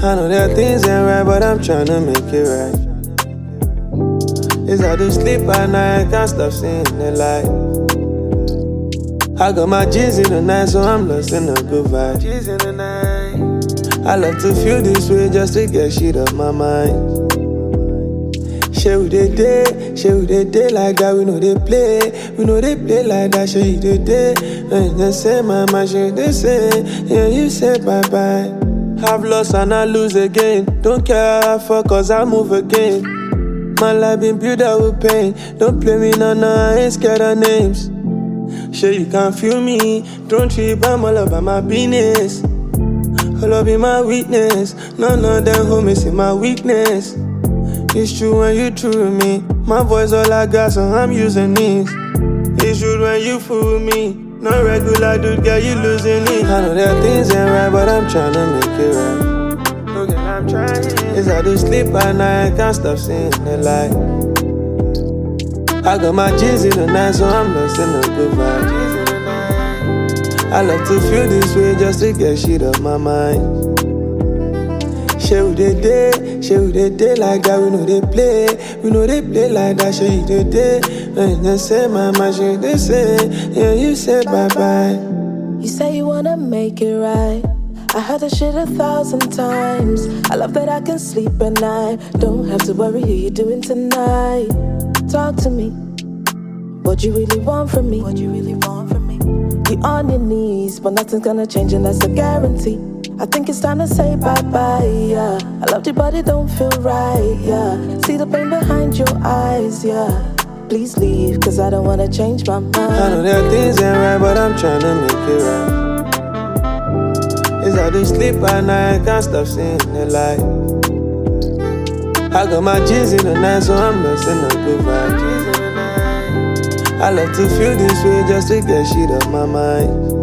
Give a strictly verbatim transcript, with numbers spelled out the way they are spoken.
I know that things ain't right, but I'm trying to make it right. It's hard to sleep at night, I can't stop seeing the light. I got my G's in the night, so I'm lost in a good vibe. G's in the night. I love to feel this way just to get shit off my mind. Share with the day, share with the day like that. We know they play, we know they play like that. Share with the day, and they say my mind, share they say, yeah, you say bye bye. I've lost and I lose again. Don't care how I fuck, cause I move again. My life been built up with pain. Don't play me, no, no, I ain't scared of names. Sure you can't feel me. Don't trip, I'm all about my business. All up in my weakness. None of them homies in my weakness. It's true when you true with me. My voice all I got, so I'm using this. It's true when you fool with me. No regular dude, girl, you losing it. I know that things ain't right, but I'm trying to make it right. Okay, I'm trying. It's hard to sleep at night, I can't stop seeing the light. I got my G's in the night, so I'm lost in a good vibe. I love to feel this way just to get shit off my mind. Share with the day, share with the day like that. We know they play, we know they play like that. Share with the day, and they say my mind, share they say, yeah, you say bye bye. You say you wanna make it right. I heard that shit a thousand times. I love that I can sleep at night. Don't have to worry who you're doing tonight. Talk to me. What you really want from me? What you really want from me? You on your knees, but nothing's gonna change and that's a guarantee. I think it's time to say bye-bye, yeah. I loved you, but it don't feel right, yeah. See the pain behind your eyes, yeah. Please leave, cause I don't wanna change my mind. I know that things ain't right, but I'm trying to make it right. It's hard to sleep at night, I can't stop seeing the light. I got my G's in the night, so I'm lost in a good vibe. I love to feel this way just to get shit off my mind.